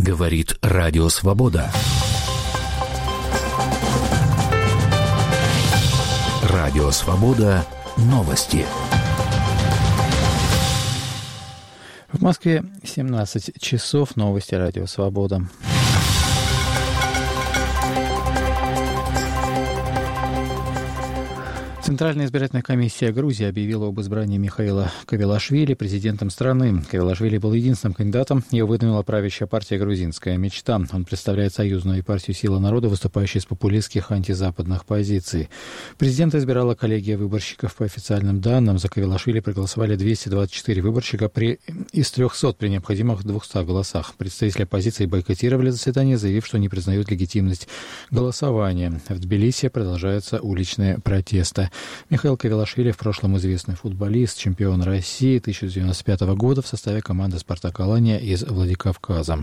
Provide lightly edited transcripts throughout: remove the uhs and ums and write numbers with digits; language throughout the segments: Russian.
Говорит Радио Свобода. Радио Свобода. Новости. В Москве 17 часов. Новости Радио Свобода. Центральная избирательная комиссия Грузии объявила об избрании Михаила Кавелашвили президентом страны. Кавелашвили был единственным кандидатом. Его выдвинула правящая партия «Грузинская мечта». Он представляет союзную партию «Сила народа», выступающую с популистских антизападных позиций. Президента избирала коллегия выборщиков. По официальным данным, за Кавелашвили проголосовали 224 выборщика из 300 при необходимых 200 голосах. Представители оппозиции бойкотировали заседание, заявив, что не признают легитимность голосования. В Тбилиси продолжаются уличные протесты. Михаил Кавелашвили в прошлом известный футболист, чемпион России 1995 года в составе команды «Спартак Алания» из Владикавказа.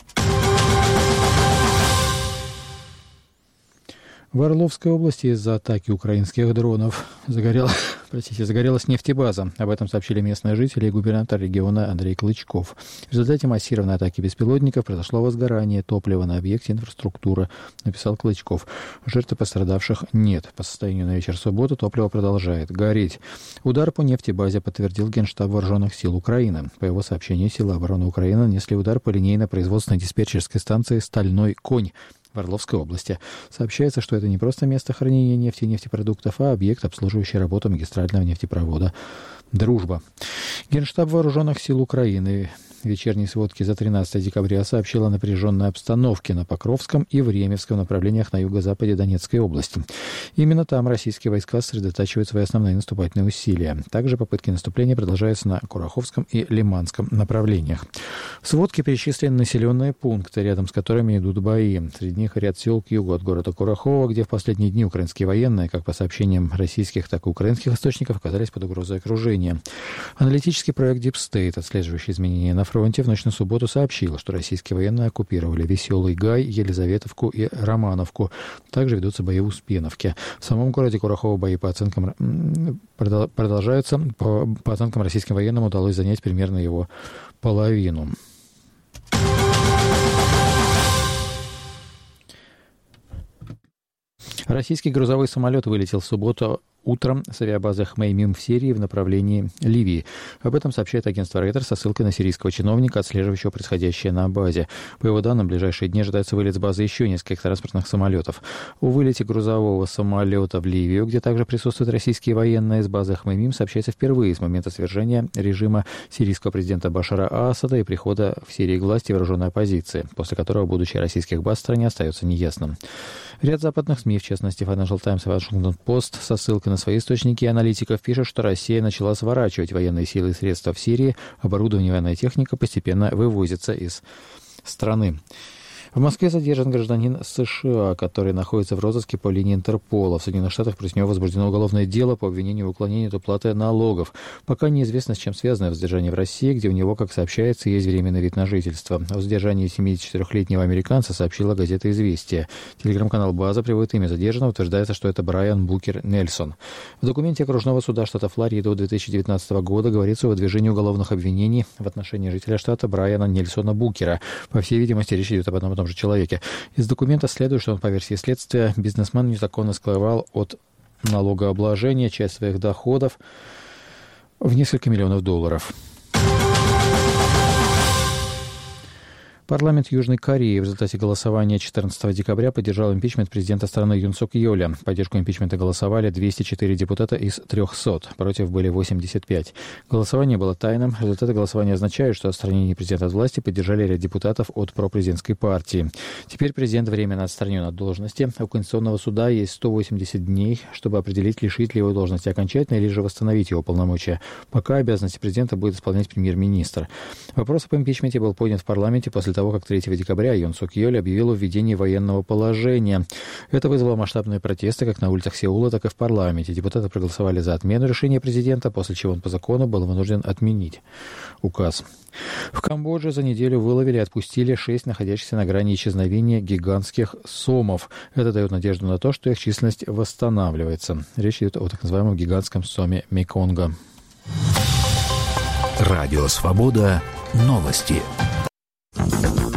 В Орловской области из-за атаки украинских дронов загорелась нефтебаза. Об этом сообщили местные жители и губернатор региона Андрей Клычков. В результате массированной атаки беспилотников произошло возгорание топлива на объекте инфраструктуры, написал Клычков. Жертв пострадавших нет. По состоянию на вечер субботы топливо продолжает гореть. Удар по нефтебазе подтвердил Генштаб Вооруженных сил Украины. По его сообщению, силы обороны Украины нанесли удар по линейно-производственной диспетчерской станции «Стальной конь» в Орловской области. Сообщается, что это не просто место хранения нефти и нефтепродуктов, а объект, обслуживающий работу магистрального нефтепровода «Дружба». Генштаб Вооруженных сил Украины в вечерней сводке за 13 декабря сообщил о напряженной обстановке на Покровском и Времевском направлениях на юго-западе Донецкой области. Именно там российские войска сосредотачивают свои основные наступательные усилия. Также попытки наступления продолжаются на Кураховском и Лиманском направлениях. В сводке перечислены населенные пункты, рядом с которыми идут бои. Среди них ряд сел к югу от города Курахова, где в последние дни украинские военные, как по сообщениям российских, так и украинских источников, оказались под угрозой окружения. Аналитический проект Deep State, отслеживающий изменения на фронте, в ночь на субботу сообщил, что российские военные оккупировали Веселый Гай, Елизаветовку и Романовку. Также ведутся бои в Успеновке. В самом городе Курахово бои по оценкам продолжаются. По оценкам российским военным удалось занять примерно его половину. Российский грузовой самолет вылетел в субботу утром с авиабазы Хмеймим в Сирии в направлении Ливии. Об этом сообщает агентство Reuters со ссылкой на сирийского чиновника, отслеживающего происходящее на базе. По его данным, в ближайшие дни ожидается вылет с базы еще нескольких транспортных самолетов. О вылете грузового самолета в Ливию, где также присутствуют российские военные, с базы Хмеймим сообщается впервые с момента свержения режима сирийского президента Башара Асада и прихода в Сирии к власти вооруженной оппозиции, после которого будущее российских баз в стране остается неясным. Ряд западных СМИ, в частности Financial Times и Washington Post, со ссылкой на свои источники и аналитиков пишут, что Россия начала сворачивать военные силы и средства в Сирии, оборудование и военная техника постепенно вывозятся из страны. В Москве задержан гражданин США, который находится в розыске по линии Интерпола. В Соединенных Штатах против него возбуждено уголовное дело по обвинению в уклонении от уплаты налогов. Пока неизвестно, с чем связано воздержание в России, где у него, как сообщается, есть временный вид на жительство. О воздержании 74-летнего американца сообщила газета «Известия». Телеграм-канал «База» приводит имя задержанного, утверждается, что это Брайан Букер Нельсон. В документе окружного суда штата Флорида от 2019 года говорится о выдвижении уголовных обвинений в отношении жителя штата Брайана Нельсона Букера. По всей видимости, речь идет об одном и том же человеке. Из документа следует, что он, по версии следствия, бизнесмен незаконно скрывал от налогообложения часть своих доходов в несколько миллионов долларов. Парламент Южной Кореи в результате голосования 14 декабря поддержал импичмент президента страны Юн Сук Йоля. В поддержку импичмента голосовали 204 депутата из 300. Против были 85. Голосование было тайным. Результаты голосования означают, что отстранение президента от власти поддержали ряд депутатов от пропрезидентской партии. Теперь президент временно отстранен от должности. У Конституционного суда есть 180 дней, чтобы определить, лишить ли его должности окончательно или же восстановить его полномочия. Пока обязанности президента будет исполнять премьер-министр. Вопрос об импичменте был поднят в парламенте после того, как 3 декабря Юн Сук Йоль объявил о введении военного положения. Это вызвало масштабные протесты как на улицах Сеула, так и в парламенте. Депутаты проголосовали за отмену решения президента, после чего он по закону был вынужден отменить указ. В Камбодже за неделю выловили и отпустили 6 находящихся на грани исчезновения гигантских сомов. Это дает надежду на то, что их численность восстанавливается. Речь идет о так называемом гигантском соме Меконга. Радио Свобода. Новости.